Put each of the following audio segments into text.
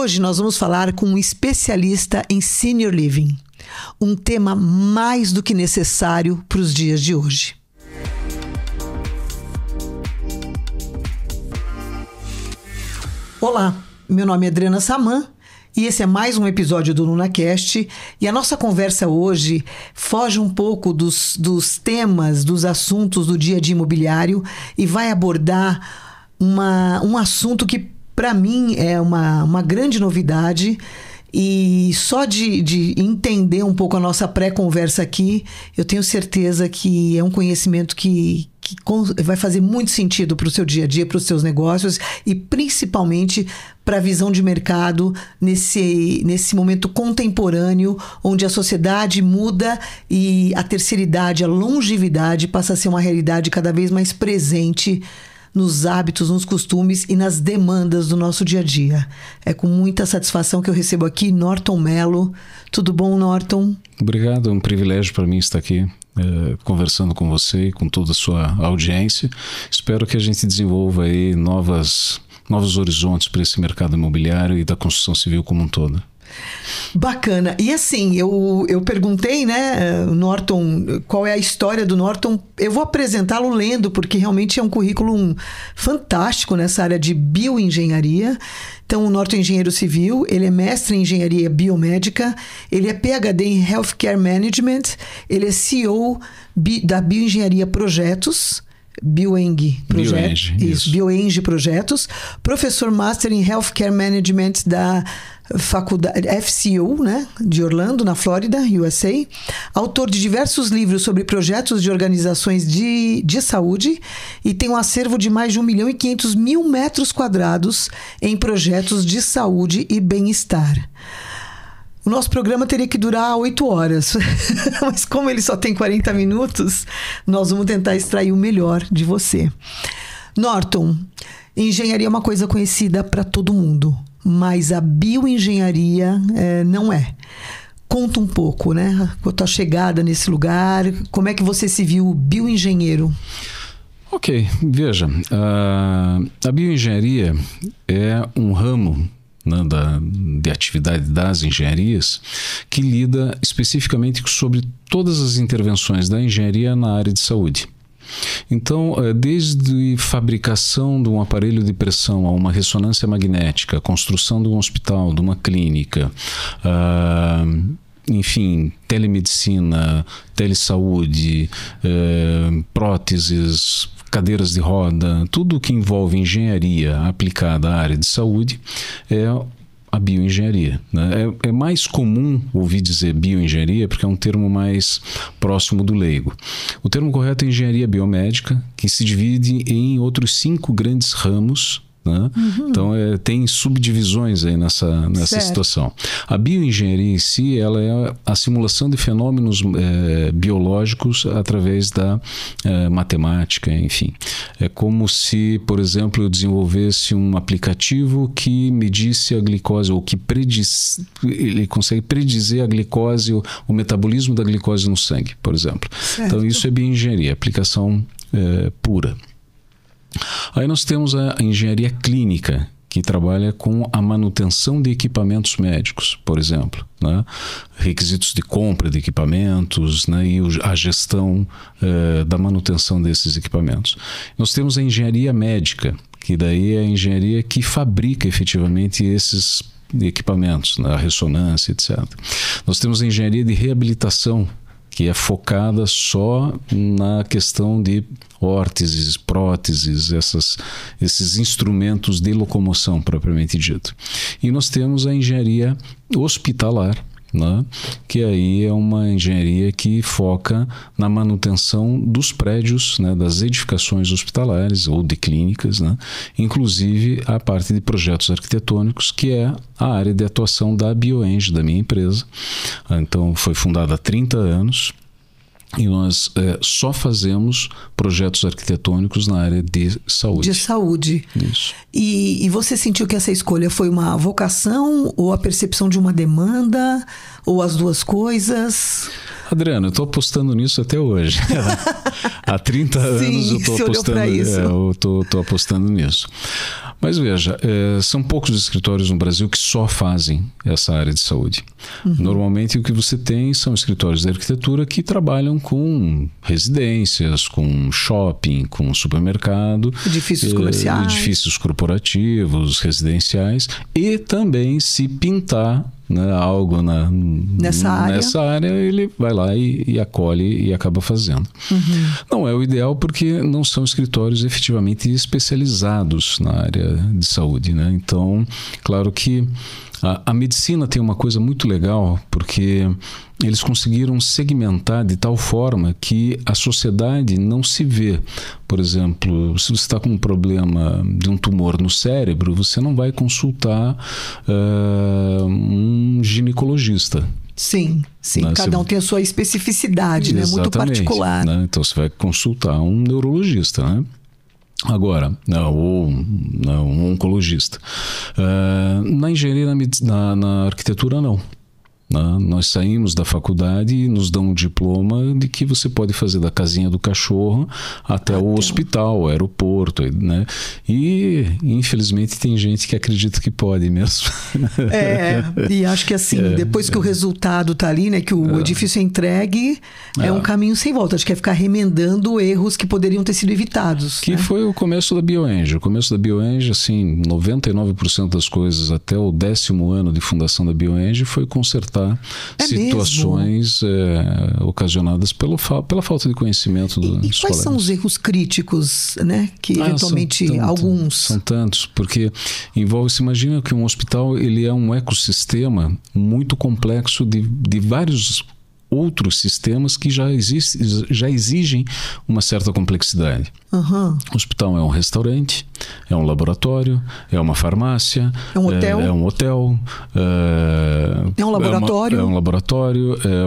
Hoje nós vamos falar com um especialista em Senior Living, um tema mais do que necessário para os dias de hoje. Olá, meu nome é Adriana Saman e esse é mais um episódio do NunaCast, e a nossa conversa hoje foge um pouco dos temas, dos assuntos do dia a dia imobiliário e vai abordar um assunto que para mim é uma grande novidade. E só de entender um pouco a nossa pré-conversa aqui, eu tenho certeza que é um conhecimento que vai fazer muito sentido para o seu dia a dia, para os seus negócios e principalmente para a visão de mercado nesse momento contemporâneo, onde a sociedade muda e a terceira idade, a longevidade passa a ser uma realidade cada vez mais presente nos hábitos, nos costumes e nas demandas do nosso dia a dia. É com muita satisfação que eu recebo aqui Norton Mello. Tudo bom, Norton? Obrigado, é um privilégio para mim estar aqui conversando com você e com toda a sua audiência. Espero que a gente desenvolva aí novos horizontes para esse mercado imobiliário e da construção civil como um todo. Bacana. E assim, eu perguntei, né, Norton, qual é a história do Norton. Eu vou apresentá-lo lendo, porque realmente é um currículo fantástico nessa área de bioengenharia. Então, o Norton é engenheiro civil, ele é mestre em engenharia biomédica, ele é PhD em Healthcare Management, ele é CEO da Bioengenharia Projetos, Bioeng Projetos, professor Master em Healthcare Management da faculdade FCU, né, de Orlando, na Flórida, USA, autor de diversos livros sobre projetos de organizações de saúde e tem um acervo de mais de 1.500.000 metros quadrados em projetos de saúde e bem-estar. O nosso programa teria que durar 8 horas, mas como ele só tem 40 minutos, nós vamos tentar extrair o melhor de você. Norton, engenharia é uma coisa conhecida para todo mundo, mas a bioengenharia não é. Conta um pouco, né? A tua chegada nesse lugar, como é que você se viu bioengenheiro? Ok, veja, a bioengenharia é um ramo de atividade das engenharias que lida especificamente sobre todas as intervenções da engenharia na área de saúde. Então, desde fabricação de um aparelho de pressão a uma ressonância magnética, construção de um hospital, de uma clínica, enfim, telemedicina, telesaúde, próteses, cadeiras de roda, tudo que envolve engenharia aplicada à área de saúde é a bioengenharia, né? É mais comum ouvir dizer bioengenharia porque é um termo mais próximo do leigo. O termo correto é engenharia biomédica, que se divide em outros 5 grandes ramos. Uhum. Então tem subdivisões aí nessa situação. A bioengenharia em si, ela é a simulação de fenômenos biológicos através da matemática, enfim. É como se, por exemplo, eu desenvolvesse um aplicativo que medisse a glicose, ou que ele consegue predizer a glicose, o metabolismo da glicose no sangue, por exemplo. Certo. Então isso é bioengenharia, aplicação pura. Aí nós temos a engenharia clínica, que trabalha com a manutenção de equipamentos médicos, por exemplo, né? Requisitos de compra de equipamentos, né? E a gestão da manutenção desses equipamentos. Nós temos a engenharia médica, que daí é a engenharia que fabrica efetivamente esses equipamentos, né? A ressonância, etc. Nós temos a engenharia de reabilitação, que é focada só na questão de órteses, próteses, esses instrumentos de locomoção propriamente dito. E nós temos a engenharia hospitalar, né? Que aí é uma engenharia que foca na manutenção dos prédios, né? Das edificações hospitalares ou de clínicas, né? Inclusive a parte de projetos arquitetônicos, que é a área de atuação da Bioeng, da minha empresa. Então foi fundada há 30 anos. E nós só fazemos projetos arquitetônicos na área de saúde. De saúde. Isso. E você sentiu que essa escolha foi uma vocação ou a percepção de uma demanda ou as duas coisas? Adriano, eu estou apostando nisso até hoje. Há 30 anos eu estou apostando, apostando nisso. Mas veja, são poucos escritórios no Brasil que só fazem essa área de saúde. Normalmente o que você tem são escritórios de arquitetura que trabalham com residências, com shopping, com supermercado, edifícios comerciais, edifícios corporativos, residenciais, e também se pintar, né, algo nessa área, ele vai lá e acolhe e acaba fazendo. Não é o ideal porque não são escritórios efetivamente especializados na área de saúde, né? Então, claro que a medicina tem uma coisa muito legal porque eles conseguiram segmentar de tal forma que a sociedade não se vê. Por exemplo, se você está com um problema de um tumor no cérebro, você não vai consultar um ginecologista. Sim, né? Cada um tem a sua especificidade, né? Muito particular. Né? Então você vai consultar um neurologista, né? Agora, ou um oncologista. Na engenharia, na arquitetura, não. Nós saímos da faculdade e nos dão um diploma de que você pode fazer da casinha do cachorro até o hospital, o aeroporto, né? E infelizmente tem gente que acredita que pode mesmo. E acho que assim, depois que o resultado está ali, né, que o edifício é entregue, é um caminho sem volta. Acho que é ficar remendando erros que poderiam ter sido evitados. Que foi o começo da BioEng. O começo da BioEng, assim, 99% das coisas até o 10º ano de fundação da BioEng foi consertar situações ocasionadas pela falta de conhecimento dos colegas. E quais são os erros críticos, né? Que eventualmente alguns... São tantos, porque se imagina que um hospital ele é um ecossistema muito complexo de vários outros sistemas que já exigem uma certa complexidade. O hospital é um restaurante, é um laboratório, é uma farmácia, é um hotel, é um hotel, é um laboratório, é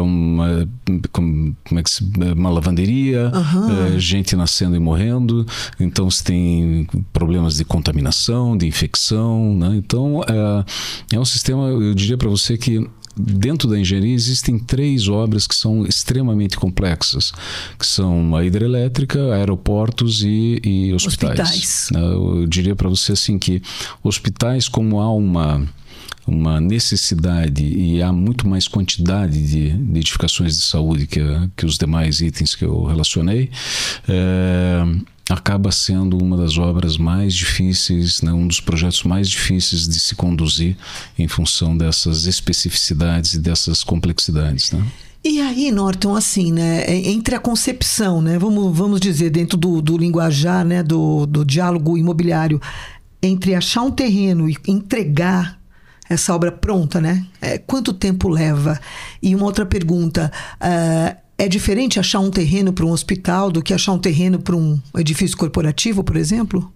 uma lavanderia, gente nascendo e morrendo. Então você tem problemas de contaminação, de infecção, né? Então é um sistema, eu diria para você que dentro da engenharia existem 3 obras que são extremamente complexas, que são a hidrelétrica, aeroportos e hospitais. Eu diria para você assim que hospitais, como há uma necessidade e há muito mais quantidade de edificações de saúde que os demais itens que eu relacionei, acaba sendo uma das obras mais difíceis, né, um dos projetos mais difíceis de se conduzir em função dessas especificidades e dessas complexidades, né? E aí, Norton, assim, né, entre a concepção, né, vamos dizer, dentro do linguajar, né, do diálogo imobiliário, entre achar um terreno e entregar essa obra pronta, né, quanto tempo leva? E uma outra pergunta, é diferente achar um terreno para um hospital do que achar um terreno para um edifício corporativo, por exemplo?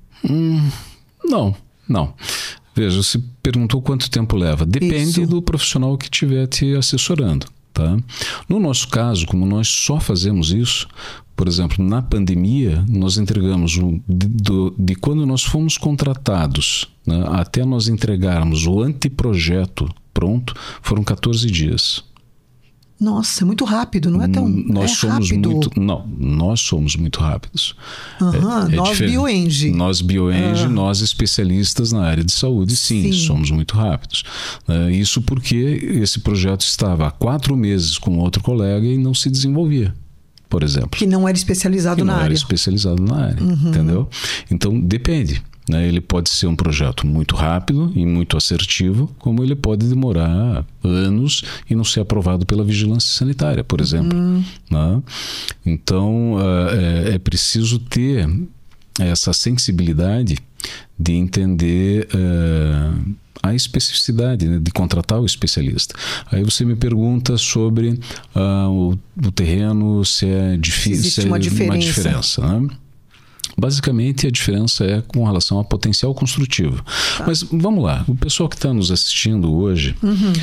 Não. Veja, você perguntou quanto tempo leva. Depende do profissional que estiver te assessorando. Tá? No nosso caso, como nós só fazemos isso, por exemplo, na pandemia, nós entregamos de quando nós fomos contratados, né, até nós entregarmos o anteprojeto pronto, foram 14 dias. Nossa, é muito rápido, não é tão rápido. Nós somos muito rápidos. Nós BioEng. Nós BioEng, nós especialistas na área de saúde, sim. Somos muito rápidos. Isso porque esse projeto estava há 4 meses com outro colega e não se desenvolvia, por exemplo. Que não era especializado na área. Entendeu? Então, depende. Ele pode ser um projeto muito rápido e muito assertivo, como ele pode demorar anos e não ser aprovado pela vigilância sanitária, por exemplo. Né? Então, é preciso ter essa sensibilidade de entender a especificidade, né, de contratar o especialista. Aí você me pergunta sobre o terreno, se é difícil, existe uma diferença, né? Basicamente, a diferença é com relação ao potencial construtivo. Mas vamos lá, o pessoal que está nos assistindo hoje,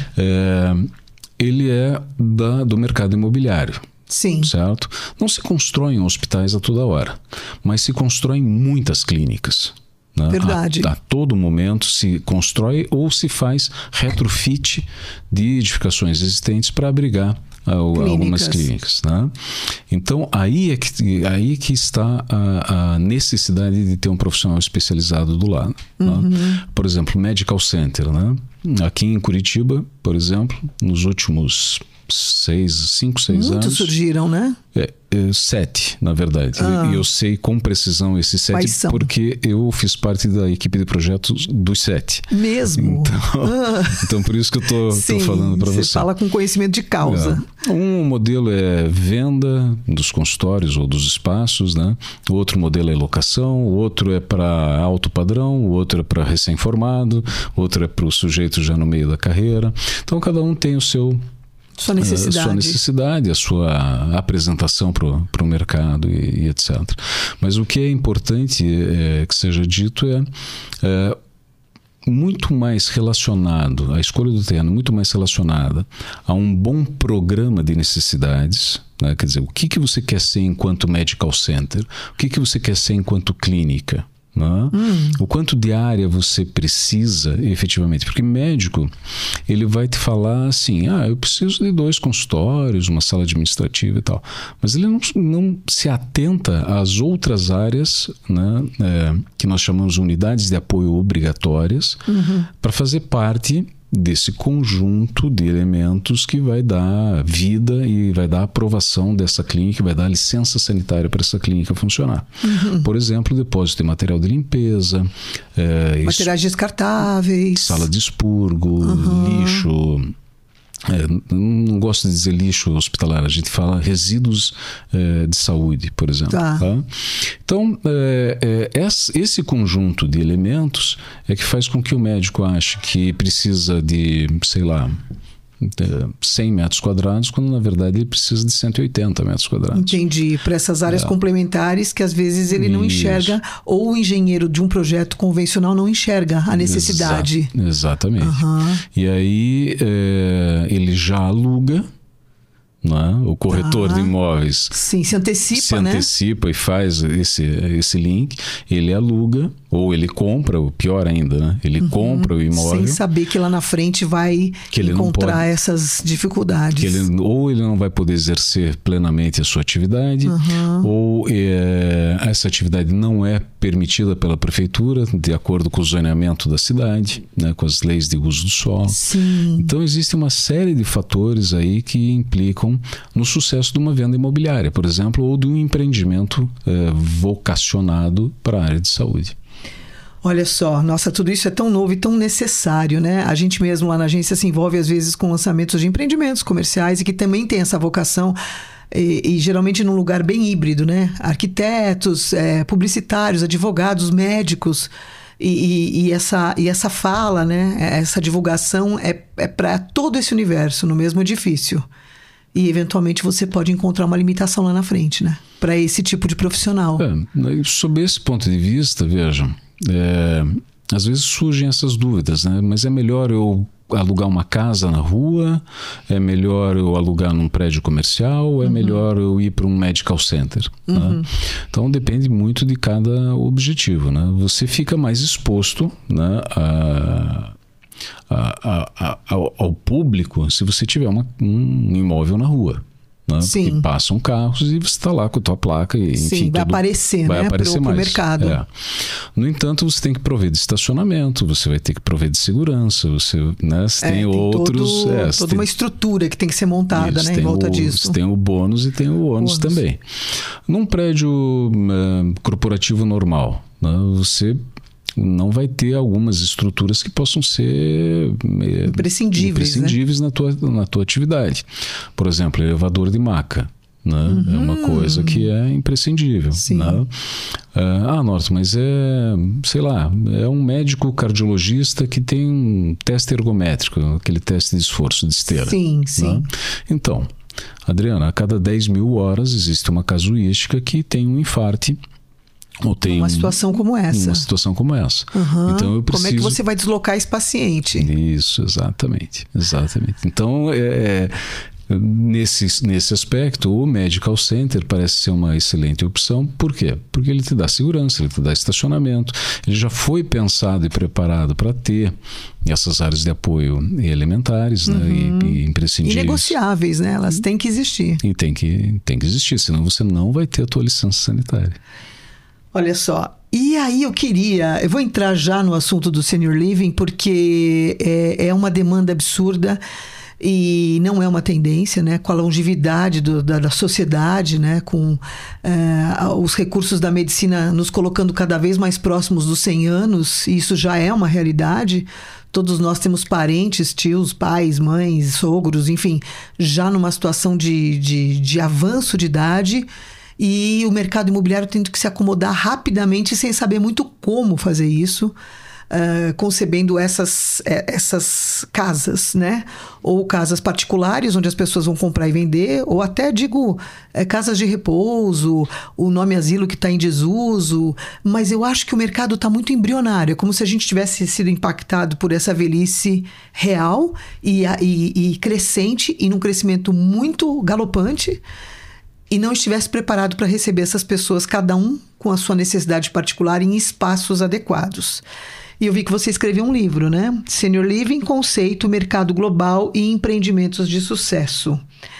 ele é do mercado imobiliário. Sim. Certo? Não se constroem hospitais a toda hora, mas se constroem muitas clínicas. Né? Verdade. A todo momento se constrói ou se faz retrofit de edificações existentes para abrigar algumas clínicas. Né? Então, aí que está a necessidade de ter um profissional especializado do lado. Né? Por exemplo, Medical Center. Né? Aqui em Curitiba, por exemplo, nos últimos 5, 6 anos... Muitos surgiram, né? 7, na verdade. E eu sei com precisão esses 7 porque eu fiz parte da equipe de projetos dos 7. Mesmo? Então por isso que eu estou falando para você. Você fala com conhecimento de causa. Um modelo é venda dos consultórios ou dos espaços, né? O outro modelo é locação, o outro é para alto padrão, o outro é para recém-formado, o outro é para o sujeito já no meio da carreira. Então cada um tem sua necessidade, a sua apresentação para o mercado e etc. Mas o que é importante que seja dito é muito mais relacionado, a escolha do terreno muito mais relacionada a um bom programa de necessidades, né? Quer dizer, o que você quer ser enquanto medical center, o que você quer ser enquanto clínica, né? O quanto de área você precisa efetivamente, porque médico ele vai te falar assim, eu preciso de 2 consultórios, uma sala administrativa e tal, mas ele não se atenta às outras áreas, né, que nós chamamos de unidades de apoio obrigatórias, para fazer parte desse conjunto de elementos que vai dar vida e vai dar aprovação dessa clínica, vai dar licença sanitária para essa clínica funcionar. Por exemplo, depósito de material de limpeza, materiais descartáveis, sala de expurgo, lixo. Não gosto de dizer lixo hospitalar, a gente fala resíduos de saúde, por exemplo. Tá? Então, esse conjunto de elementos é que faz com que o médico ache que precisa de, sei lá, 100 metros quadrados, quando na verdade ele precisa de 180 metros quadrados. Entendi. Para essas áreas complementares que às vezes ele não enxerga, ou o engenheiro de um projeto convencional não enxerga a necessidade. Exatamente. E aí ele já aluga, né? O corretor de imóveis se antecipa e faz esse link, ele aluga ou ele compra, o pior ainda, né? Ele compra o imóvel sem saber que lá na frente vai encontrar essas dificuldades, ou ele não vai poder exercer plenamente a sua atividade, ou essa atividade não é permitida pela prefeitura de acordo com o zoneamento da cidade, né? Com as leis de uso do solo. Então existe uma série de fatores aí que implicam no sucesso de uma venda imobiliária, por exemplo, ou de um empreendimento vocacionado para a área de saúde. Olha só, nossa, tudo isso é tão novo e tão necessário, né? A gente mesmo lá na agência se envolve às vezes com lançamentos de empreendimentos comerciais e que também tem essa vocação e geralmente num lugar bem híbrido, né? Arquitetos, publicitários, advogados, médicos e essa fala, né? Essa divulgação é para todo esse universo no mesmo edifício. E eventualmente você pode encontrar uma limitação lá na frente, né? Para esse tipo de profissional. Sob esse ponto de vista, vejam, às vezes surgem essas dúvidas, né? Mas é melhor eu alugar uma casa na rua? É melhor eu alugar num prédio comercial? Ou é melhor eu ir para um medical center? Né? Então depende muito de cada objetivo, né? Você fica mais exposto, né, ao público se você tiver um imóvel na rua, né? Porque passam carros e você está lá com a tua placa e, enfim, vai aparecer, vai aparecer pro mais. mercado. No entanto, você tem que prover de estacionamento, você vai ter que prover de segurança, você tem outros... toda uma estrutura que tem que ser montada, né, em volta disso. Você tem o bônus e tem o ônus também. Num prédio corporativo normal, né, você não vai ter algumas estruturas que possam ser imprescindíveis, né? na tua atividade. Por exemplo, elevador de maca, né? É uma coisa que é imprescindível. Né? Norton, mas sei lá, é um médico cardiologista que tem um teste ergométrico, aquele teste de esforço de esteira. Né? Então, Adriana, a cada 10 mil horas existe uma casuística que tem um infarte ou tem uma situação como essa. Então eu preciso... Como é que você vai deslocar esse paciente? Isso, exatamente. Então Nesse aspecto, o Medical Center parece ser uma excelente opção. Por quê? Porque ele te dá segurança, ele te dá estacionamento, ele já foi pensado e preparado para ter essas áreas de apoio elementares, né, e imprescindíveis. Inegociáveis, né? Elas têm que existir. E tem que existir, senão você não vai ter a tua licença sanitária. Olha só, e aí eu vou entrar já no assunto do Senior Living, porque é uma demanda absurda e não é uma tendência, né? Com a longevidade da sociedade, né? Com os recursos da medicina nos colocando cada vez mais próximos dos 100 anos, e isso já é uma realidade. Todos nós temos parentes, tios, pais, mães, sogros, enfim, já numa situação de avanço de idade, e o mercado imobiliário tendo que se acomodar rapidamente sem saber muito como fazer isso, concebendo essas casas, né? Ou casas particulares, onde as pessoas vão comprar e vender, ou até, casas de repouso, o nome asilo que está em desuso. Mas eu acho que o mercado está muito embrionário, é como se a gente tivesse sido impactado por essa velhice real e crescente, e num crescimento muito galopante, e não estivesse preparado para receber essas pessoas, cada um com a sua necessidade particular, em espaços adequados. E eu vi que você escreveu um livro, né? Senior Living, Conceito, Mercado Global e Empreendimentos de Sucesso.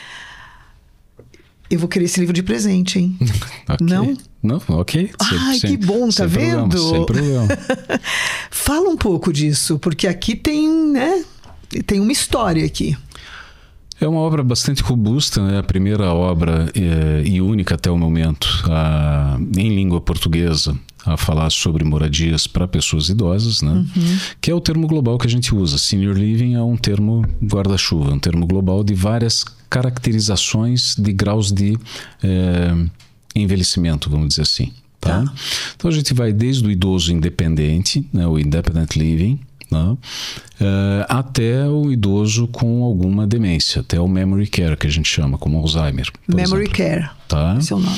Eu vou querer esse livro de presente, hein? Okay. Não? Não, ok. Ai, que bom, tá vendo? Sem problema. Fala um pouco disso, porque aqui tem, né? Tem uma história aqui. É uma obra bastante robusta, né? A primeira obra e única até o momento em língua portuguesa a falar sobre moradias para pessoas idosas, né? Que é o termo global que a gente usa. Senior Living é um termo guarda-chuva, um termo global de várias caracterizações de graus de envelhecimento, vamos dizer assim. Tá? Então a gente vai desde o idoso independente, né? O Independent Living, né? Até o idoso com alguma demência, até o Memory Care, que a gente chama, como Alzheimer. Memory Care, tá? Esse é o nome.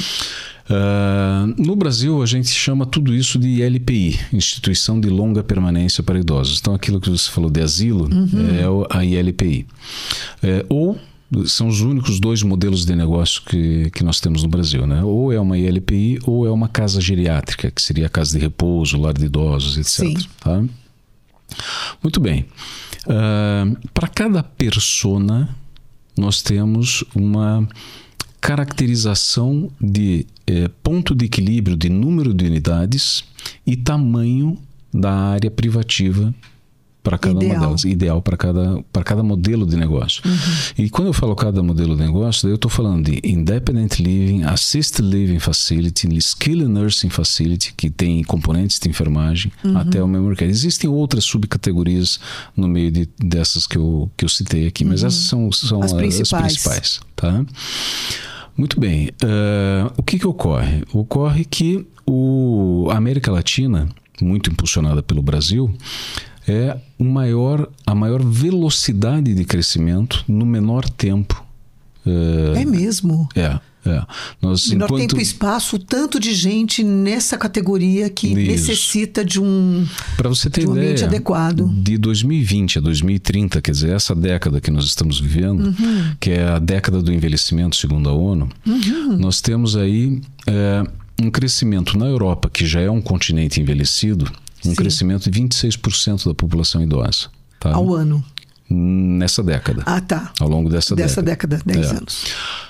No Brasil, a gente chama tudo isso de ILPI, Instituição de Longa Permanência para Idosos. Então, aquilo que você falou de asilo é a ILPI. Ou são os únicos dois modelos de negócio que nós temos no Brasil, né? Ou é uma ILPI ou é uma casa geriátrica, que seria a casa de repouso, lar de idosos, etc. Sim. Tá? Muito bem. Para cada persona, nós temos uma caracterização de ponto de equilíbrio de número de unidades e tamanho da área privativa para cada uma delas, ideal para cada modelo de negócio. E quando eu falo cada modelo de negócio, daí eu estou falando de Independent Living, Assisted Living Facility, Skilled Nursing Facility, que tem componentes de enfermagem, até o Memory Care. Existem outras subcategorias no meio dessas que eu citei aqui, mas essas são as principais. Tá? Muito bem. O que ocorre? Ocorre que a América Latina, muito impulsionada pelo Brasil, é a maior velocidade de crescimento no menor tempo. É mesmo? Menor tempo e espaço, tanto de gente nessa categoria que necessita de um ambiente adequado. De 2020 a 2030, quer dizer, essa década que nós estamos vivendo, que é a década do envelhecimento, segundo a ONU, nós temos aí um crescimento na Europa, que já é um continente envelhecido, crescimento de 26% da população idosa. Tá? Ao ano? Nessa década. Tá. Ao longo dessa década, 10 anos.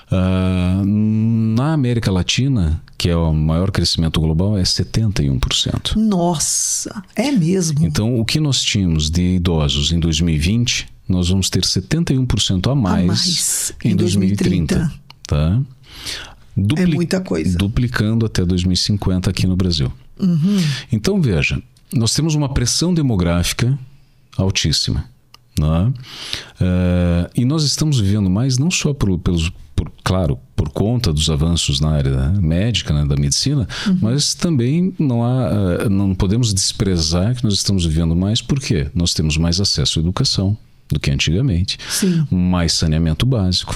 Na América Latina, que é o maior crescimento global, é 71%. Nossa, é mesmo? Então, o que nós tínhamos de idosos em 2020, nós vamos ter 71% a mais em 2030. Tá? É muita coisa. Duplicando até 2050 aqui no Brasil. Então, veja, nós temos uma pressão demográfica altíssima. Né? E nós estamos vivendo mais não só por conta dos avanços na área médica, né, da medicina, mas também não podemos desprezar que nós estamos vivendo mais porque nós temos mais acesso à educação do que antigamente, mais saneamento básico,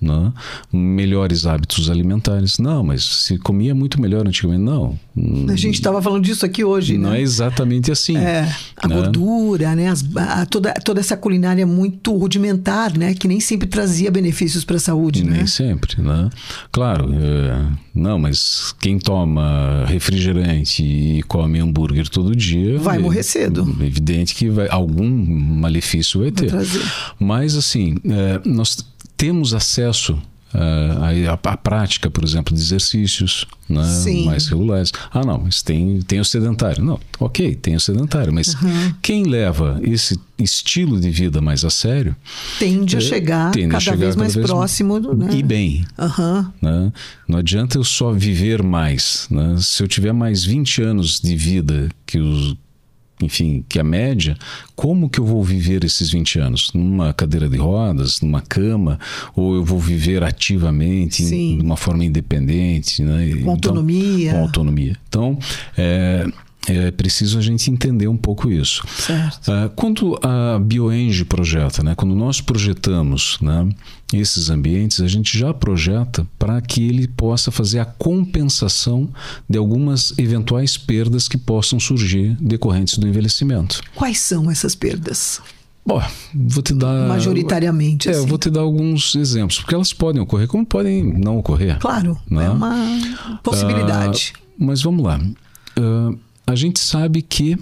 né? Melhores hábitos alimentares. Não, mas se comia muito melhor antigamente. Não. A gente estava falando disso aqui hoje, não, né? é exatamente assim. A gordura, né? Toda essa culinária muito rudimentar, né? Que nem sempre trazia benefícios para a saúde, né? Nem sempre, né? Claro, não, mas quem toma refrigerante e come hambúrguer todo dia... Vai morrer cedo. É evidente que algum malefício vai ter. Mas, assim, nós temos acesso a prática, por exemplo, de exercícios, né, mais regulares. Não, mas tem o sedentário. Não, ok, tem o sedentário, mas quem leva esse estilo de vida mais a sério tende a chegar cada vez mais próximo, né? E bem. Né? Não adianta eu só viver mais, né? Se eu tiver mais 20 anos de vida que a média, como que eu vou viver esses 20 anos? Numa cadeira de rodas, numa cama, ou eu vou viver ativamente, de uma forma independente, né? Com autonomia. Com autonomia. Então, é preciso a gente entender um pouco isso. Certo. Quando a BioEng projeta, né? Quando nós projetamos, né, esses ambientes, a gente já projeta para que ele possa fazer a compensação de algumas eventuais perdas que possam surgir decorrentes do envelhecimento. Quais são essas perdas? Bom, vou te dar... Majoritariamente, assim. Eu vou te dar alguns exemplos, porque elas podem ocorrer, como podem não ocorrer. Claro, né? É uma possibilidade. Mas vamos lá. A gente sabe que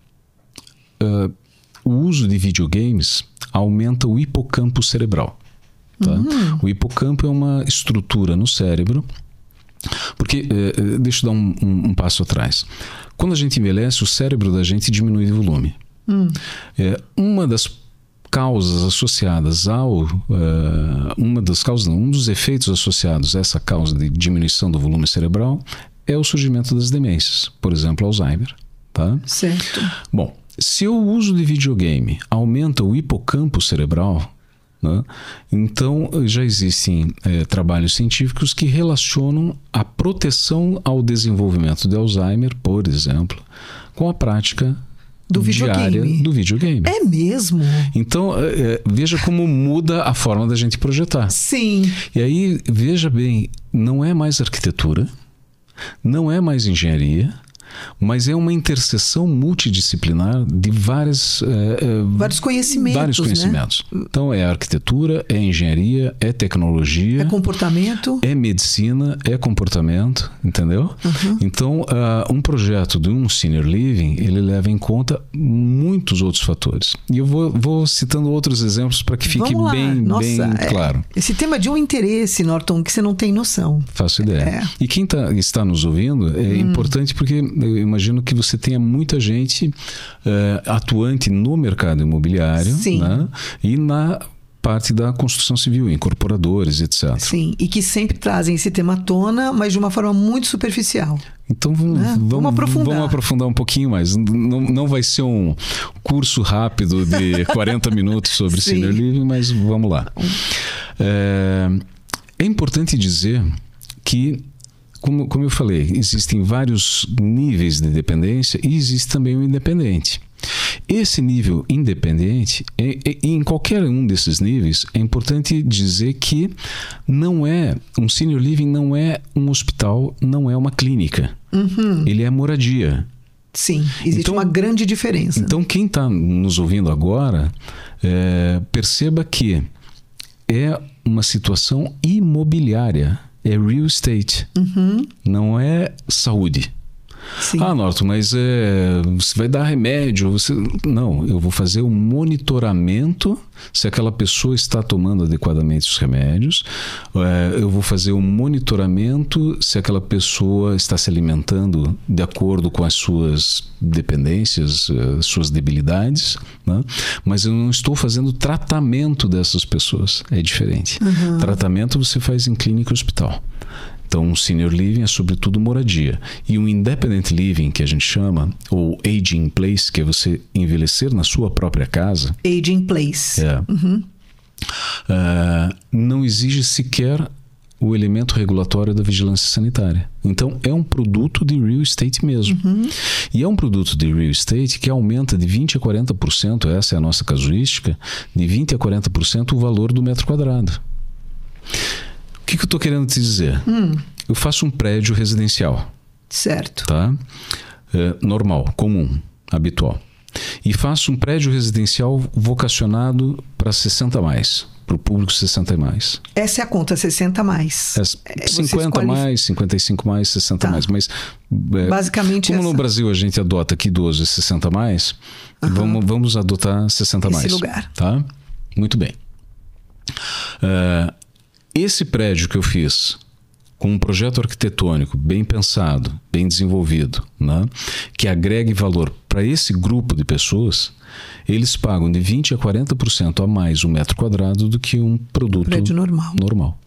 o uso de videogames aumenta o hipocampo cerebral. Tá? O hipocampo é uma estrutura no cérebro, porque, deixa eu dar um passo atrás. Quando a gente envelhece, o cérebro da gente diminui de volume. Uma das causas associadas um dos efeitos associados a essa causa de diminuição do volume cerebral é o surgimento das demências, por exemplo, Alzheimer. Tá? Certo. Bom, se o uso de videogame aumenta o hipocampo cerebral, né, então já existem trabalhos científicos que relacionam a proteção ao desenvolvimento de Alzheimer, por exemplo, com a prática diária do videogame. É mesmo? Então, veja como muda a forma da gente projetar. Sim. E aí, veja bem, não é mais arquitetura, não é mais engenharia, mas é uma interseção multidisciplinar de vários conhecimentos. Né? Então, é arquitetura, é engenharia, é tecnologia. É comportamento. É medicina, é comportamento, entendeu? Então, um projeto de um senior living, ele leva em conta muitos outros fatores. E eu vou citando outros exemplos para que fique bem claro. Esse tema é de um interesse, Norton, que você não tem noção. Faço ideia. E quem está nos ouvindo, é importante porque eu imagino que você tenha muita gente atuante no mercado imobiliário, né? E na parte da construção civil, incorporadores, etc. Sim, e que sempre trazem esse tema à tona, mas de uma forma muito superficial. Então vamos aprofundar um pouquinho mais. Não vai ser um curso rápido de 40 minutos sobre senior living, mas vamos lá. É importante dizer que, como eu falei, existem vários níveis de dependência e existe também o independente. Esse nível independente, em qualquer um desses níveis, é importante dizer que um senior living não é um hospital, não é uma clínica. Ele é moradia. Sim, existe uma grande diferença. Então, quem está nos ouvindo agora, perceba que é uma situação imobiliária. É real estate, não é saúde. Sim. Norton, mas você vai dar remédio? Não, eu vou fazer um monitoramento se aquela pessoa está tomando adequadamente os remédios. Eu vou fazer um monitoramento se aquela pessoa está se alimentando de acordo com as suas dependências, suas debilidades, né? Mas eu não estou fazendo tratamento dessas pessoas. É diferente. Tratamento você faz em clínica e hospital. Então, um senior living é sobretudo moradia. E um independent living, que a gente chama, ou aging in place, que é você envelhecer na sua própria casa. Aging in place. Não exige sequer o elemento regulatório da vigilância sanitária. Então, é um produto de real estate mesmo. E é um produto de real estate que aumenta de 20% a 40%, essa é a nossa casuística, de 20% a 40% o valor do metro quadrado. O que eu estou querendo te dizer? Eu faço um prédio residencial. Certo. Tá? Normal, comum, habitual. E faço um prédio residencial vocacionado para 60 mais. Para o público 60 e mais. Essa é a conta, 60 mais. 50 mais, 55 mais, 60 mais. Mas basicamente como no Brasil a gente adota aqui idoso e 60 mais, vamos adotar 60 mais. Esse lugar. Tá? Muito bem. Esse prédio que eu fiz com um projeto arquitetônico bem pensado, bem desenvolvido, né, que agregue valor para esse grupo de pessoas, eles pagam de 20% a 40% a mais um metro quadrado do que um produto prédio normal.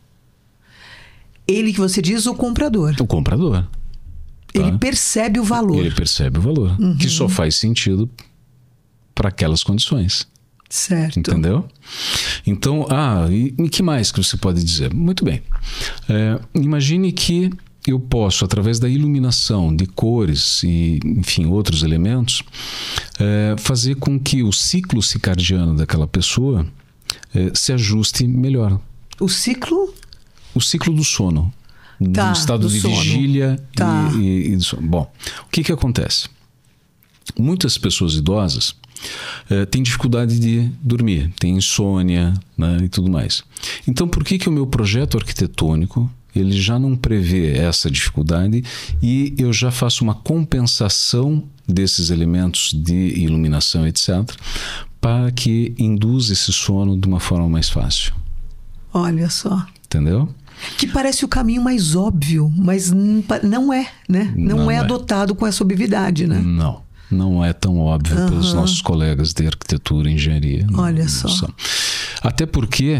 Ele que você diz, o comprador. O comprador. Ele percebe o valor. Ele percebe o valor, que só faz sentido para aquelas condições. Certo. Entendeu? Então, e que mais que você pode dizer? Muito bem. Imagine que eu posso, através da iluminação de cores e, enfim, outros elementos, fazer com que o ciclo circadiano daquela pessoa se ajuste melhor. O ciclo? O ciclo do sono. Do estado de vigília e do sono. Bom, o que acontece? Muitas pessoas idosas têm dificuldade de dormir, têm insônia, né, e tudo mais. Então, por que o meu projeto arquitetônico ele já não prevê essa dificuldade e eu já faço uma compensação desses elementos de iluminação, etc., para que induza esse sono de uma forma mais fácil? Olha só. Entendeu? Que parece o caminho mais óbvio, mas não é, né? Não é adotado com essa obviedade, né? Não é tão óbvio pelos nossos colegas de arquitetura e engenharia. Olha só. Até porque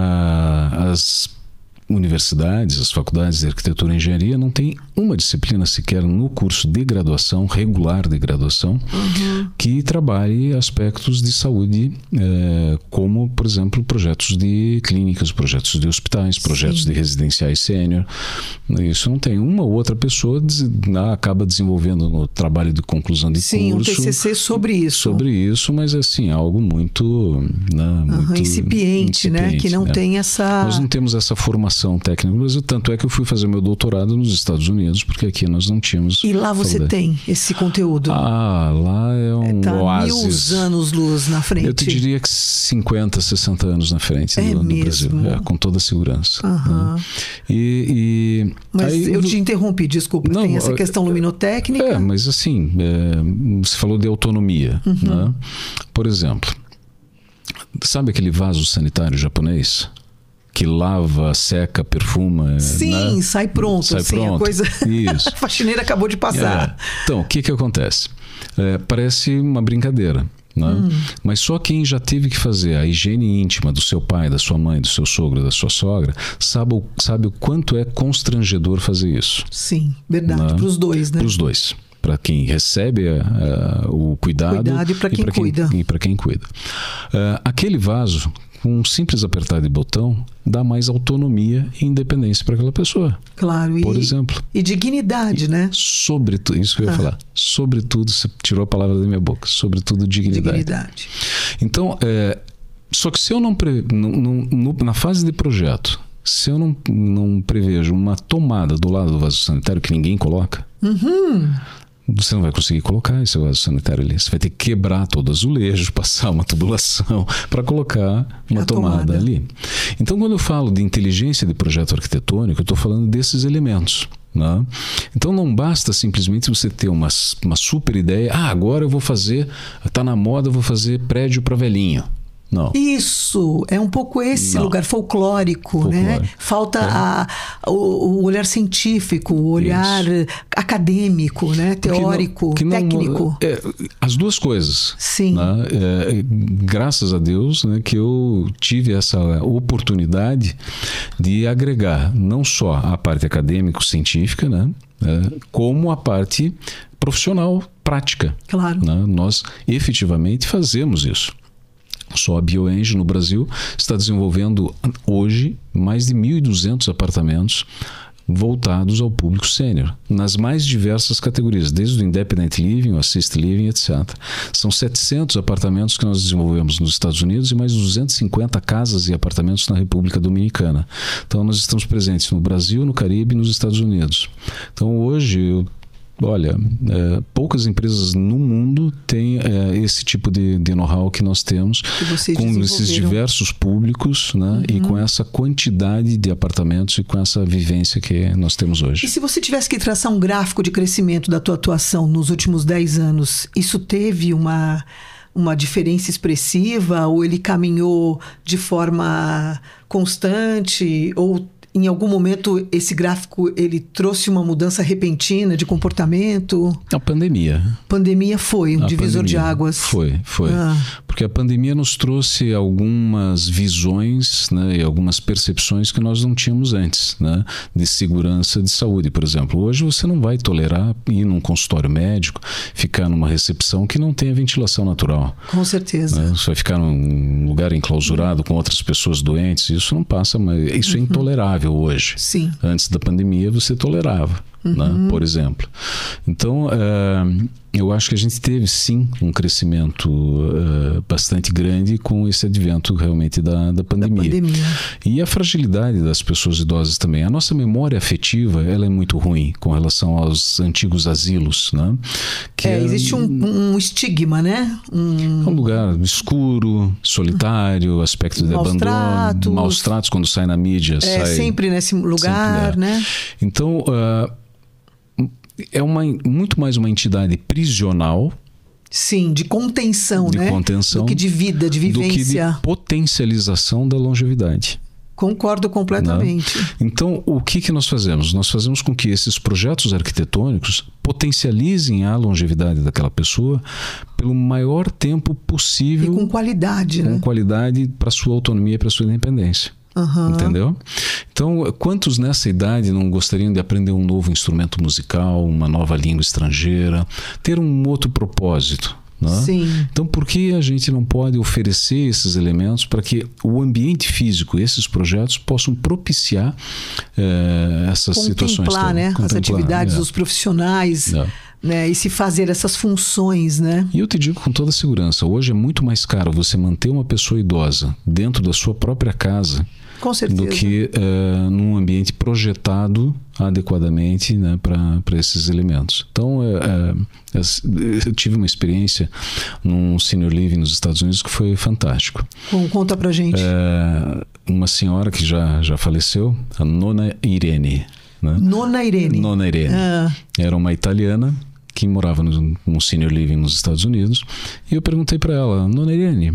as universidades, as faculdades de arquitetura e engenharia não têm uma disciplina sequer no curso de graduação, regular de graduação, que trabalhe aspectos de saúde, como, por exemplo, projetos de clínicas, projetos de hospitais, projetos de residenciais sênior. Isso não tem. Uma ou outra pessoa acaba desenvolvendo no trabalho de conclusão de curso. Sim, um TCC sobre isso. Sobre isso, mas assim, algo muito, muito incipiente, né? Que não tem essa... Nós não temos essa formação técnica no Brasil, tanto é que eu fui fazer meu doutorado nos Estados Unidos, porque aqui nós não tínhamos... E lá você tem esse conteúdo? Lá é um oásis. 1000 anos-luz na frente. Eu te diria que 50, 60 anos na frente do Brasil, com toda a segurança. Mas aí, eu te interrompi, desculpa. Tem essa questão luminotécnica. Mas assim, você falou de autonomia. Né? Por exemplo, sabe aquele vaso sanitário japonês? Que lava, seca, perfuma. Sim, né? sai pronto. Sai pronto. A coisa... Isso. A faxineira acabou de passar. Então, o que acontece? Parece uma brincadeira. Né? Mas só quem já teve que fazer a higiene íntima do seu pai, da sua mãe, do seu sogro, da sua sogra, sabe o quanto é constrangedor fazer isso. Sim, verdade. Né? Para os dois, né? Para os dois. Para quem recebe o cuidado e para quem cuida. E para quem cuida. Aquele vaso, com um simples apertar de botão, dá mais autonomia e independência para aquela pessoa. Claro. Por exemplo. E dignidade, né? Sobretudo, isso que eu ia falar. Sobretudo, você tirou a palavra da minha boca. Sobretudo, dignidade. Então, só que se eu na fase de projeto, se eu não prevejo uma tomada do lado do vaso sanitário que ninguém coloca, você não vai conseguir colocar esse vaso sanitário ali. Você vai ter que quebrar todo o azulejo, passar uma tubulação para colocar uma tomada ali. Então, quando eu falo de inteligência de projeto arquitetônico, eu estou falando desses elementos. Né? Então, não basta simplesmente você ter uma super ideia. Agora eu vou fazer, está na moda, eu vou fazer prédio para velhinho. Não. Isso, é um pouco esse lugar folclórico, né? Falta o olhar científico, o olhar acadêmico, né? Teórico, técnico. As duas coisas. Sim. Né? Graças a Deus, né, que eu tive essa oportunidade de agregar não só a parte acadêmico-científica, né, como a parte profissional, prática. Claro. Né? Nós efetivamente fazemos isso. Só a BioEng no Brasil está desenvolvendo hoje mais de 1.200 apartamentos voltados ao público sênior, nas mais diversas categorias, desde o Independent Living, o Assisted Living, etc. São 700 apartamentos que nós desenvolvemos nos Estados Unidos e mais 250 casas e apartamentos na República Dominicana. Então nós estamos presentes no Brasil, no Caribe e nos Estados Unidos. Então hoje, poucas empresas no mundo têm esse tipo de know-how que nós temos, com esses diversos públicos, né? E com essa quantidade de apartamentos e com essa vivência que nós temos hoje. E se você tivesse que traçar um gráfico de crescimento da tua atuação nos últimos 10 anos, isso teve uma diferença expressiva, ou ele caminhou de forma constante, ou em algum momento esse gráfico ele trouxe uma mudança repentina de comportamento? A pandemia. Pandemia foi um divisor de águas. Foi. Porque a pandemia nos trouxe algumas visões, né, e algumas percepções que nós não tínhamos antes, né, de segurança de saúde, por exemplo. Hoje você não vai tolerar ir num consultório médico, ficar numa recepção que não tenha ventilação natural. Com certeza. Né? Você vai ficar num lugar enclausurado com outras pessoas doentes, isso não passa, mas isso é intolerável hoje. Sim. Antes da pandemia você tolerava, né, por exemplo. Então, eu acho que a gente teve sim um crescimento bastante grande com esse advento realmente da pandemia. E a fragilidade das pessoas idosas também. A nossa memória afetiva, ela é muito ruim com relação aos antigos asilos, né? Existe um estigma, né? Um lugar escuro, solitário, aspecto de abandono, maus tratos quando sai na mídia. Sai sempre nesse lugar, sempre, né? Então, é muito mais uma entidade prisional. Sim, de contenção, né? Contenção, do que de vida, de vivência. Do que de potencialização da longevidade. Concordo completamente. Né? Então, o que nós fazemos? Nós fazemos com que esses projetos arquitetônicos potencializem a longevidade daquela pessoa pelo maior tempo possível. E com qualidade, né? Com qualidade para a sua autonomia e para a sua independência. Entendeu? Então, quantos nessa idade não gostariam de aprender um novo instrumento musical, uma nova língua estrangeira, ter um outro propósito? Né? Sim. Então, por que a gente não pode oferecer esses elementos para que o ambiente físico, esses projetos, possam propiciar essas situações? Né? As atividades dos profissionais. Né, e se fazer essas funções, né? E eu te digo com toda segurança, hoje é muito mais caro você manter uma pessoa idosa dentro da sua própria casa, com certeza, do que num ambiente projetado adequadamente, né, para esses elementos. Então, eu tive uma experiência num senior living nos Estados Unidos que foi fantástico. Conta pra gente. Uma senhora que já faleceu, a Nona Irene. Né? Nona Irene. Era uma italiana que morava num senior living nos Estados Unidos, e eu perguntei para ela: Nona Irene,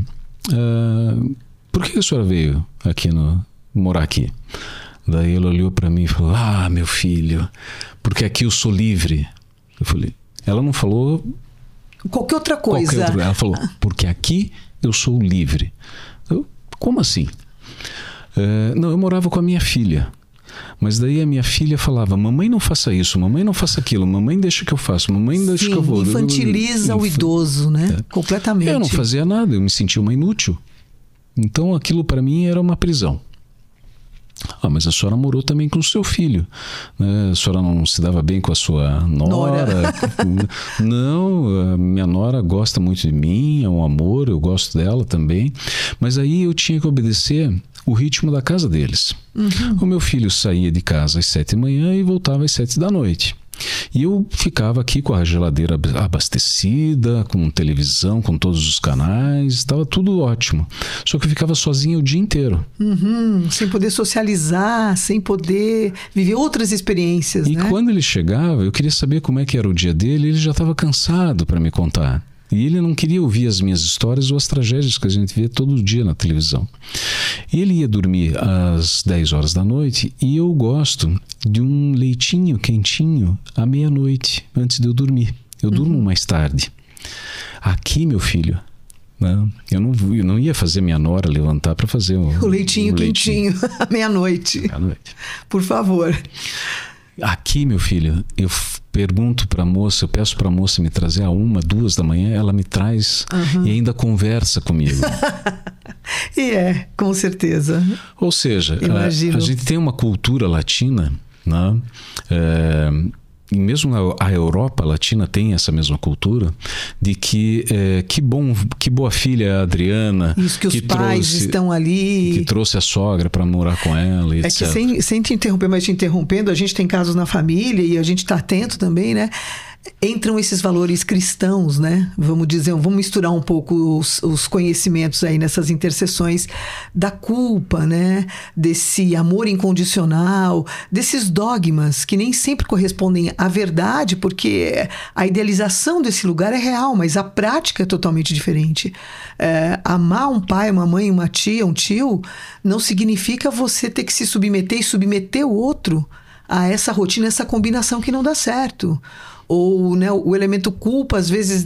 por que a senhora veio aqui morar aqui? Daí ela olhou para mim e falou: meu filho, porque aqui eu sou livre. Eu falei, ela não falou qualquer outra coisa. Ela falou, porque aqui eu sou livre. Como assim? Não, eu morava com a minha filha. Mas daí a minha filha falava: mamãe não faça isso, mamãe não faça aquilo, mamãe deixa que eu faço, mamãe deixa que eu vou. Infantiliza o idoso, né? Completamente. Eu não fazia nada, eu me sentia uma inútil. Então aquilo para mim era uma prisão. Mas a senhora morou também com o seu filho, né? A senhora não se dava bem com a sua nora? Não, a minha nora gosta muito de mim, é um amor, eu gosto dela também. Mas aí eu tinha que obedecer o ritmo da casa deles. O meu filho saía de casa às 7 da manhã e voltava às 7 da noite. E eu ficava aqui com a geladeira abastecida, com televisão, com todos os canais, estava tudo ótimo. Só que eu ficava sozinho o dia inteiro. Sem poder socializar, sem poder viver outras experiências. E né? Quando ele chegava, eu queria saber como é que era o dia dele, ele já estava cansado para me contar. E ele não queria ouvir as minhas histórias ou as tragédias que a gente vê todo dia na televisão. E ele ia dormir às 10 horas da noite e eu gosto de um leitinho quentinho à meia-noite, antes de eu dormir. Eu durmo mais tarde. Aqui, meu filho, né? Eu não ia fazer minha nora levantar para fazer o leitinho quentinho à meia-noite. Por favor. Aqui, meu filho, eu pergunto para a moça, eu peço para a moça me trazer a 1, 2 da manhã, ela me traz e ainda conversa comigo. E com certeza. Ou seja, a gente tem uma cultura latina né? E mesmo a Europa Latina tem essa mesma cultura de que que boa filha é a Adriana. Isso, que os pais estão ali. Que trouxe a sogra para morar com ela, etc. É que sem te interromper, mas te interrompendo, a gente tem casos na família e a gente está atento também, né? Entram esses valores cristãos, né? Vamos misturar um pouco os conhecimentos aí nessas interseções da culpa, né? Desse amor incondicional, desses dogmas que nem sempre correspondem à verdade, porque a idealização desse lugar é real, mas a prática é totalmente diferente. Amar um pai, uma mãe, uma tia, um tio, não significa você ter que se submeter e submeter o outro a essa rotina, essa combinação que não dá certo. Ou, né, o elemento culpa às vezes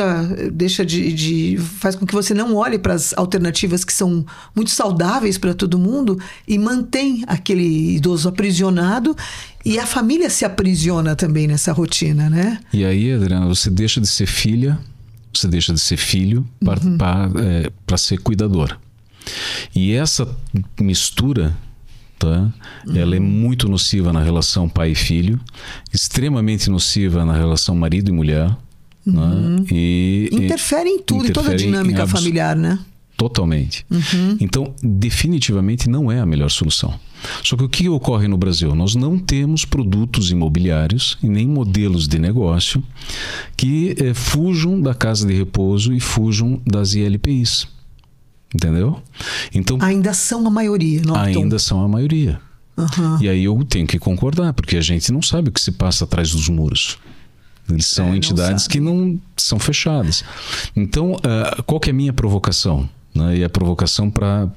faz com que você não olhe para as alternativas que são muito saudáveis para todo mundo e mantém aquele idoso aprisionado, e a família se aprisiona também nessa rotina, né? E aí, Adriana, você deixa de ser filha, você deixa de ser filho para ser cuidador. E essa mistura, tá? Ela é muito nociva na relação pai e filho, extremamente nociva na relação marido e mulher, né? E interfere em tudo, em toda a dinâmica familiar, né? Totalmente. Então, definitivamente não é a melhor solução. Só que o que ocorre no Brasil? Nós não temos produtos imobiliários e nem modelos de negócio que fujam da casa de repouso e fujam das ILPIs. Entendeu? Então, ainda são a maioria, não? Ainda são a maioria. E aí eu tenho que concordar, porque a gente não sabe o que se passa atrás dos muros. Eles são entidades que não são fechadas. Então, qual que é a minha provocação? Né? E a provocação para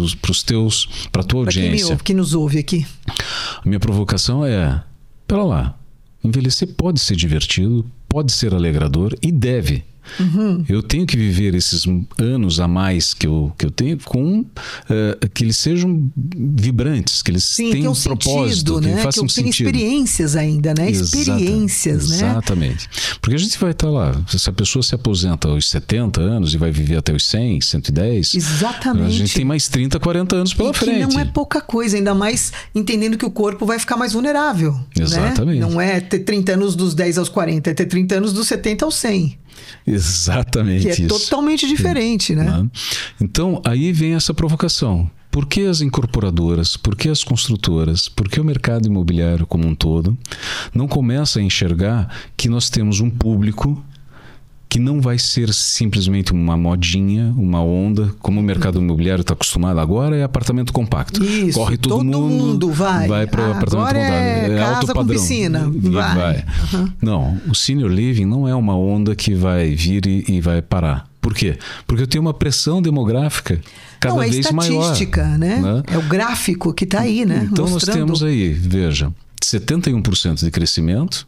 a tua audiência. Quem nos ouve aqui. A minha provocação é: pera lá, envelhecer pode ser divertido, pode ser alegrador e deve. Eu tenho que viver esses anos a mais que eu tenho com que eles sejam vibrantes, que eles tenham um propósito, sentido, né? Que façam que eu tenha sentido. Experiências ainda, né? Experiências, né? Exatamente. Porque a gente vai estar lá, se a pessoa se aposenta aos 70 anos e vai viver até os 100, 110... Exatamente. A gente tem mais 30, 40 anos pela frente. Que não é pouca coisa, ainda mais entendendo que o corpo vai ficar mais vulnerável. Exatamente. Né? Não é ter 30 anos dos 10 aos 40, é ter 30 anos dos 70 aos 100. Exatamente. Que é totalmente diferente, né? Então, aí vem essa provocação. Por que as incorporadoras, por que as construtoras, por que o mercado imobiliário como um todo não começa a enxergar que nós temos um público que não vai ser simplesmente uma modinha, uma onda, como o mercado imobiliário está acostumado agora, é apartamento compacto. Isso, corre todo mundo vai para o apartamento compacto. É casa alto com padrão. Piscina, vai. Não, o senior living não é uma onda que vai vir e vai parar. Por quê? Porque eu tenho uma pressão demográfica cada vez maior. É estatística, né? É o gráfico que está aí, né? Então mostrando. Nós temos aí, veja, 71% de crescimento.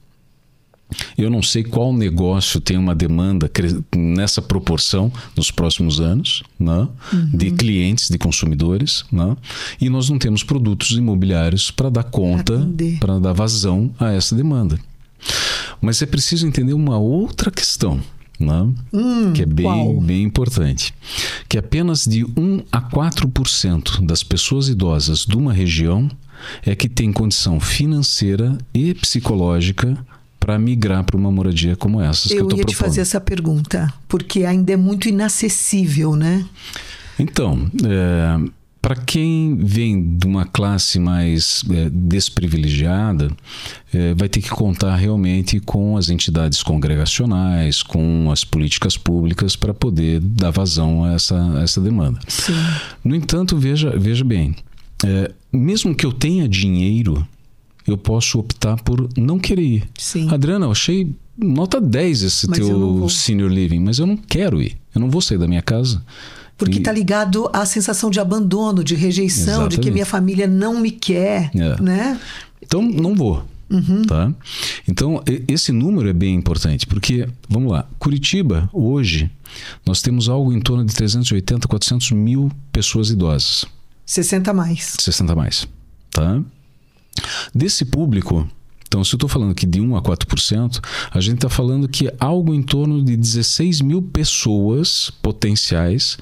Eu não sei qual negócio tem uma demanda nessa proporção nos próximos anos, né? De clientes, de consumidores, né? E nós não temos produtos imobiliários para dar conta, para dar vazão a essa demanda. Mas é preciso entender uma outra questão, né? Que é bem importante, que apenas de 1 a 4% das pessoas idosas de uma região é que tem condição financeira e psicológica para migrar para uma moradia como essa que eu estou propondo. Eu ia te fazer essa pergunta, porque ainda é muito inacessível, né? Então, para quem vem de uma classe mais desprivilegiada, vai ter que contar realmente com as entidades congregacionais, com as políticas públicas para poder dar vazão a essa demanda. Sim. No entanto, veja bem, mesmo que eu tenha dinheiro, eu posso optar por não querer ir. Sim. Adriana, eu achei nota 10 esse teu senior living, mas eu não quero ir. Eu não vou sair da minha casa. Porque está ligado à sensação de abandono, de rejeição, exatamente, de que minha família não me quer, né? Então, não vou. Tá? Então, esse número é bem importante, porque, vamos lá, Curitiba, hoje, nós temos algo em torno de 380, 400 mil pessoas idosas. 60 mais. 60 mais, tá? Desse público, então se eu estou falando aqui de 1 a 4%, a gente está falando que algo em torno de 16 mil pessoas potenciais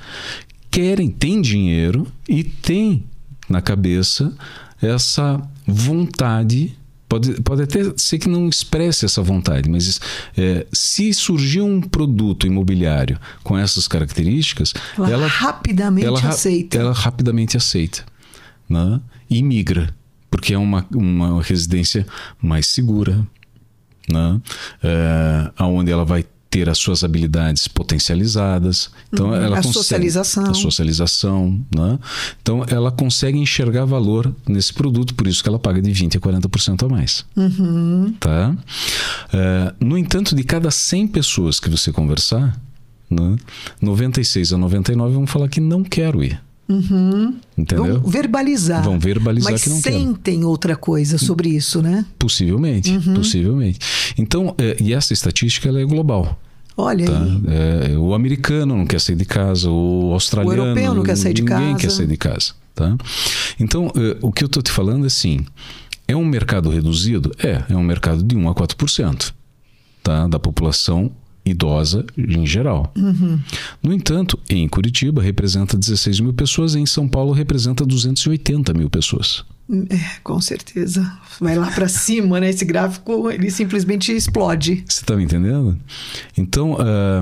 têm dinheiro e têm na cabeça essa vontade Pode até ser que não expresse essa vontade, mas se surgir um produto imobiliário com essas características, ela rapidamente aceita. Ela rapidamente aceita, né? E migra, porque é uma residência mais segura, né? Onde ela vai ter as suas habilidades potencializadas. Então, ela socialização. A socialização, né? Então, ela consegue enxergar valor nesse produto, por isso que ela paga de 20% a 40% a mais. Tá? No entanto, de cada 100 pessoas que você conversar, né, 96 a 99 vão falar que não quero ir. Entendeu? Vão verbalizar mas que não querem. Mas sentem outra coisa sobre isso, né? Possivelmente. Então, e essa estatística ela é global. Olha tá? aí. O americano não quer sair de casa, o australiano... O europeu não quer sair de casa. Ninguém quer sair de casa. Tá? Então, o que eu estou te falando é assim, é um mercado reduzido? É um mercado de 1 a 4%, tá? Da população idosa em geral. No entanto, em Curitiba representa 16 mil pessoas, em São Paulo representa 280 mil pessoas. Com certeza. Vai lá para cima, né? Esse gráfico, ele simplesmente explode. Você está me entendendo? Então,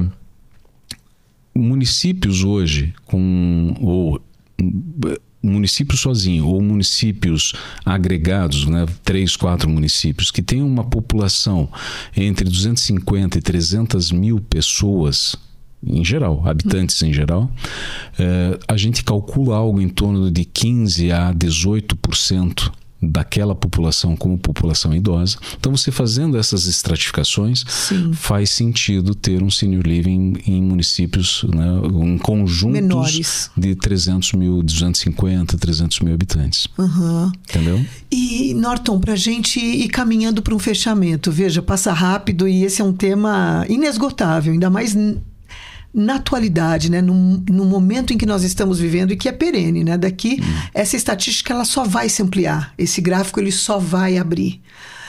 municípios hoje município sozinho ou municípios agregados, né, 3, 4 municípios que têm uma população entre 250 e 300 mil pessoas em geral, habitantes em geral, a gente calcula algo em torno de 15 a 18% daquela população como população idosa. Então, você fazendo essas estratificações, Sim. faz sentido ter um senior living em municípios, né, em conjuntos menores, de 300 mil, 250, 300 mil habitantes. Entendeu? E, Norton, para a gente ir caminhando para um fechamento, veja, passa rápido e esse é um tema inesgotável, ainda mais na atualidade, né? No momento em que nós estamos vivendo e que é perene, né? Daqui, essa estatística ela só vai se ampliar. Esse gráfico ele só vai abrir.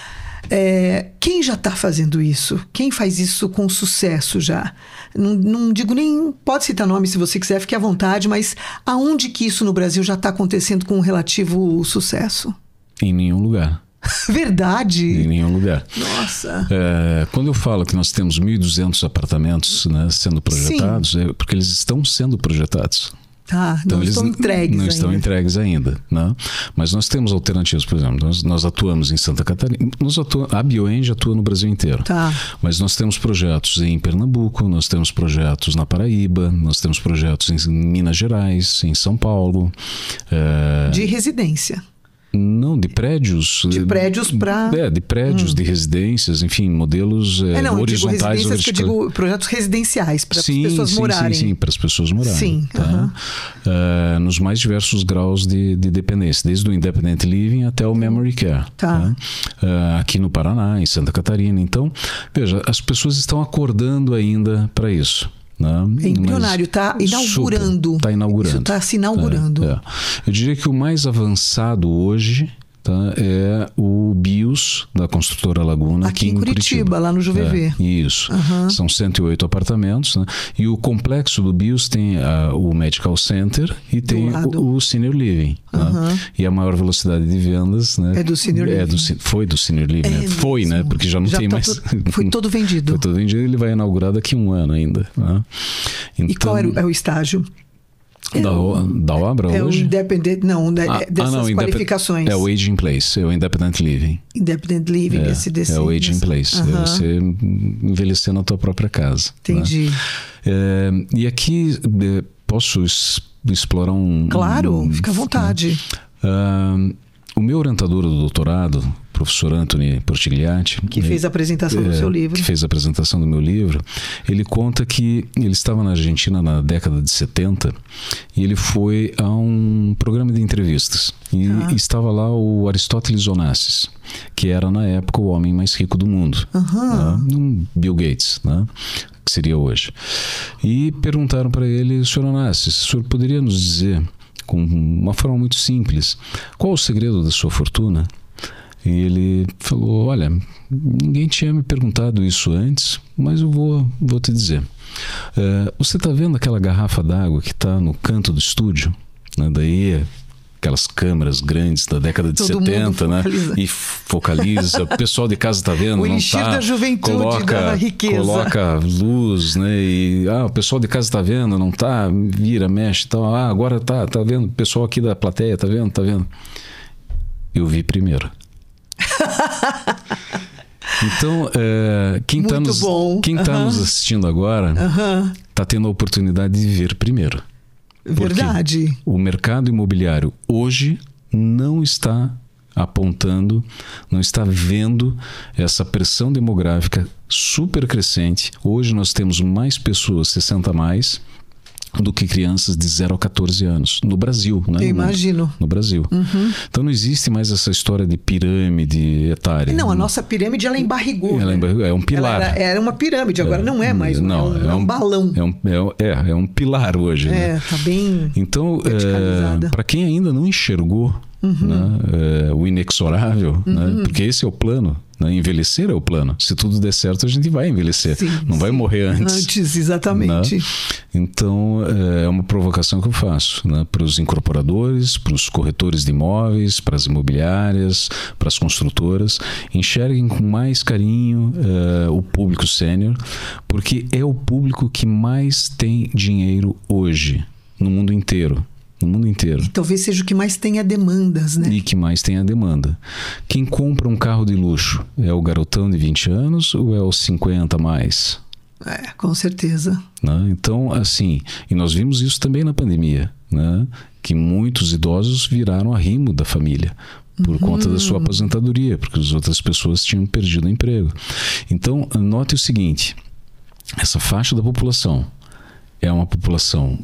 Quem já está fazendo isso? Quem faz isso com sucesso já? Não digo nem... Pode citar nome se você quiser, fique à vontade, mas aonde que isso no Brasil já está acontecendo com relativo sucesso? Em nenhum lugar. Verdade? Em nenhum lugar. Nossa. Quando eu falo que nós temos 1.200 apartamentos, né, sendo projetados, é porque eles estão sendo projetados. Tá, então, não estão entregues não ainda. estão entregues ainda, né? Mas nós temos alternativas, por exemplo, nós atuamos em Santa Catarina, a BioEng atua no Brasil inteiro. Tá. Mas nós temos projetos em Pernambuco, nós temos projetos na Paraíba, nós temos projetos em Minas Gerais, em São Paulo. De residência. Não, de prédios. De prédios para... de prédios, de residências, enfim, modelos horizontais. Eu digo projetos residenciais, para as pessoas morarem. Sim, para as pessoas morarem. Sim. Tá? Nos mais diversos graus de dependência, desde o Independent Living até o Memory Care. Tá. Aqui no Paraná, em Santa Catarina. Então, veja, as pessoas estão acordando ainda para isso. É embrionário, está inaugurando. Está inaugurando. Isso está se inaugurando. Eu diria que o mais avançado hoje, tá, é o BIOS da construtora Laguna aqui em Curitiba, lá no JuVV. Isso. São 108 apartamentos, né? E o complexo do BIOS tem o Medical Center e tem o Senior Living. Né? E a maior velocidade de vendas, né, é do Senior Living. Foi do Senior Living. Né? Foi, né? Porque já não tem mais. Foi todo vendido. Foi todo vendido. Ele vai inaugurar daqui a 1 ano ainda. Né? Então, e qual é o estágio? Da obra hoje? É o Independent, dessas qualificações. É o Age in Place, é o Independent Living. Independent Living, é o Age in Place, é você envelhecer na tua própria casa. Entendi. Né? E aqui posso explorar Claro, fica à vontade. O meu orientador do doutorado, professor Anthony Portigliatti, que fez a apresentação do seu livro. Que fez a apresentação do meu livro, ele conta que ele estava na Argentina na década de 70 e ele foi a um programa de entrevistas. E estava lá o Aristóteles Onassis, que era na época o homem mais rico do mundo. Um Bill Gates, né? Que seria hoje. E perguntaram para ele: Sr. Onassis, o senhor poderia nos dizer, com uma forma muito simples, qual o segredo da sua fortuna? E ele falou: olha, ninguém tinha me perguntado isso antes, mas eu vou te dizer. Você está vendo aquela garrafa d'água que está no canto do estúdio? Né? Daí aquelas câmeras grandes da década de Todo 70, mundo né? focaliza. E focaliza. O pessoal de casa tá vendo, O não elixir tá? da juventude, da riqueza. Coloca luz, né? E o pessoal de casa tá vendo, não tá? Vira, mexe e tal. Agora tá vendo. O pessoal aqui da plateia tá vendo, tá vendo? Eu vi primeiro. Então, quem está nos assistindo agora está tendo a oportunidade de ver primeiro. Verdade. Porque o mercado imobiliário hoje não está apontando, não está vendo essa pressão demográfica super crescente. Hoje nós temos mais pessoas 60 a mais do que crianças de 0 a 14 anos. No Brasil, né? Eu imagino. No Brasil. Então não existe mais essa história de pirâmide etária. Não, a nossa pirâmide ela embarrigou. É um pilar. Era uma pirâmide, agora não é mais. É um balão. É um pilar hoje. Né? Tá bem. Então, para quem ainda não enxergou né, o inexorável, né, porque esse é o plano. Né? Envelhecer é o plano. Se tudo der certo, a gente vai envelhecer. Não vai morrer antes. Antes, exatamente. Né? Então, é uma provocação que eu faço, né? Para os incorporadores, para os corretores de imóveis, para as imobiliárias, para as construtoras. Enxerguem com mais carinho o público sênior, porque é o público que mais tem dinheiro hoje, no mundo inteiro. No mundo inteiro. E talvez seja o que mais tenha demandas, né? E que mais tenha demanda. Quem compra um carro de luxo é o garotão de 20 anos ou é os 50 a mais? Com certeza. Né? Então, assim, e nós vimos isso também na pandemia, né? Que muitos idosos viraram arrimo da família por conta da sua aposentadoria, porque as outras pessoas tinham perdido o emprego. Então, note o seguinte, essa faixa da população é uma população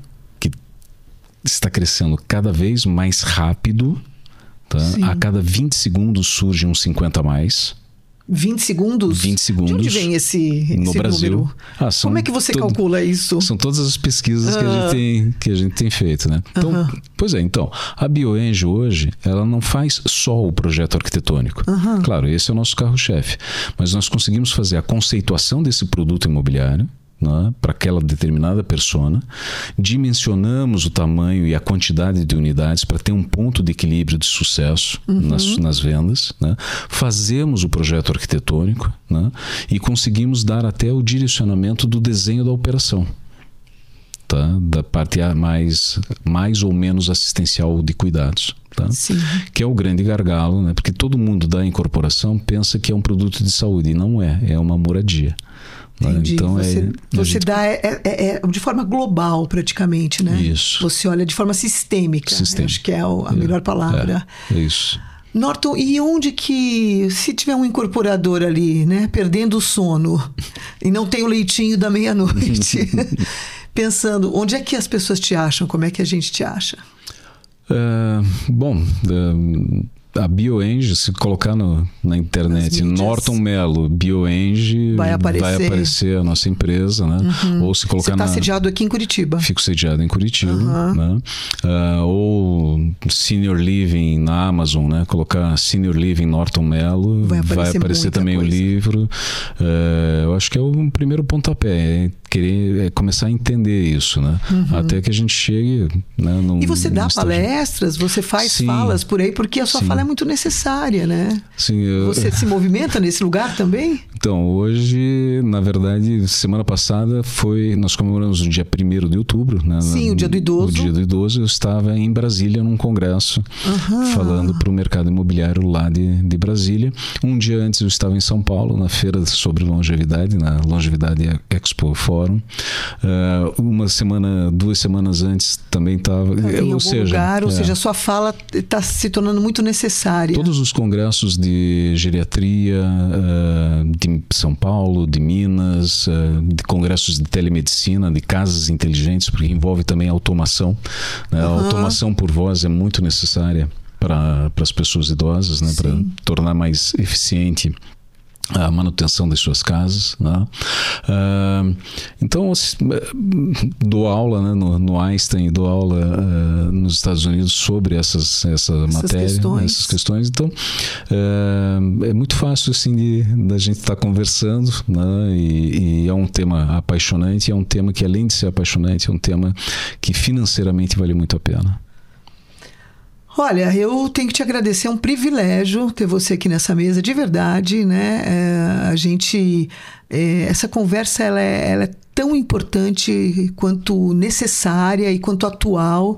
está crescendo cada vez mais rápido, tá? A cada 20 segundos surge um 50 a mais. 20 segundos? 20 segundos. De onde vem esse no Brasil. Número? Como é que você calcula isso? São todas as pesquisas que a gente tem feito, né? Então, pois é, então, a BioEnge hoje, ela não faz só o projeto arquitetônico. Claro, esse é o nosso carro-chefe. Mas nós conseguimos fazer a conceituação desse produto imobiliário, né, para aquela determinada persona, dimensionamos o tamanho e a quantidade de unidades para ter um ponto de equilíbrio de sucesso nas vendas, né? Fazemos o projeto arquitetônico, né? E conseguimos dar até o direcionamento do desenho da operação, tá? Da parte mais ou menos assistencial de cuidados. Tá? Que é o grande gargalo, né? Porque todo mundo da incorporação pensa que é um produto de saúde e não é uma moradia. Entendi. Então você dá de forma global praticamente, né? Isso. Você olha de forma sistêmica. Acho que é a melhor palavra. É isso. Norton, e onde que, se tiver um incorporador ali, né, perdendo o sono e não tem o leitinho da meia-noite, pensando, onde é que as pessoas te acham? Como é que a gente te acha? A BioEnge, se colocar na internet Norton Mello, BioEnge, vai aparecer a nossa empresa, né? Ou se colocar Você está sediado aqui em Curitiba? Fico sediado em Curitiba, né? Ou Senior Living na Amazon, né? Colocar Senior Living Norton Mello, vai aparecer também coisa. O livro. Eu acho que é o primeiro pontapé, querer começar a entender isso, né? Até que a gente chegue, né, e você dá palestras, você faz falas por aí, porque a sua fala é muito necessária, né? Sim, você se movimenta nesse lugar também? Então, hoje, na verdade, semana passada nós comemoramos o dia 1º de outubro, né? Sim, o dia do idoso. O dia do idoso, eu estava em Brasília num congresso, falando para o mercado imobiliário lá de Brasília. Um dia antes eu estava em São Paulo, na feira sobre longevidade, na Longevidade Expo Forum. 2 semanas antes também estava em algum lugar, ou seja, a sua fala está se tornando muito necessária. Todos os congressos de geriatria de São Paulo, de Minas, de congressos de telemedicina, de casas inteligentes, porque envolve também automação, né? A automação por voz é muito necessária para as pessoas idosas, né? Para tornar mais eficiente a manutenção das suas casas, né? Então dou aula, né, no Einstein, dou aula nos Estados Unidos sobre essa matéria, essas questões. Então é muito fácil assim da gente estar conversando, né? E é um tema apaixonante, é um tema que, além de ser apaixonante, é um tema que financeiramente vale muito a pena. Olha, eu tenho que te agradecer, é um privilégio ter você aqui nessa mesa, de verdade, né? Essa conversa, ela é tão importante quanto necessária e quanto atual.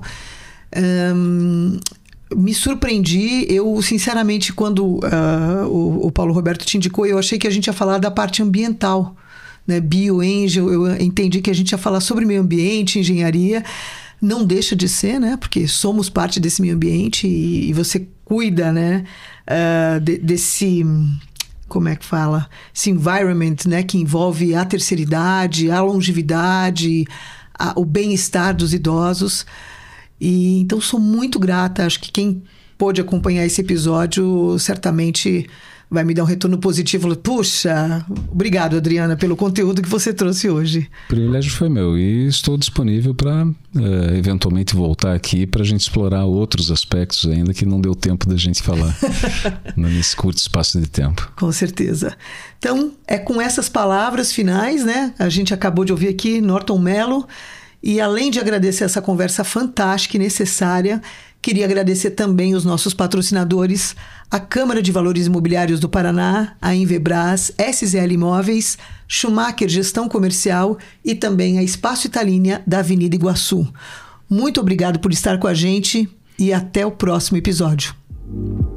Me surpreendi, eu sinceramente, quando o Paulo Roberto te indicou, eu achei que a gente ia falar da parte ambiental, né? BioAngel, eu entendi que a gente ia falar sobre meio ambiente, engenharia. Não deixa de ser, né? Porque somos parte desse meio ambiente e você cuida, né? Desse, como é que fala? Esse environment, né? Que envolve a terceiridade, a longevidade, o bem-estar dos idosos. E então sou muito grata. Acho que quem pôde acompanhar esse episódio certamente vai me dar um retorno positivo. Puxa, obrigado, Adriana, pelo conteúdo que você trouxe hoje. O privilégio foi meu e estou disponível para eventualmente voltar aqui para a gente explorar outros aspectos ainda que não deu tempo da gente falar nesse curto espaço de tempo. Com certeza. Então, é com essas palavras finais, né? A gente acabou de ouvir aqui Norton Mello. E além de agradecer essa conversa fantástica e necessária, queria agradecer também os nossos patrocinadores, a Câmara de Valores Imobiliários do Paraná, a Invebras, SZL Imóveis, Schumacher Gestão Comercial e também a Espaço Italínia da Avenida Iguaçu. Muito obrigado por estar com a gente e até o próximo episódio.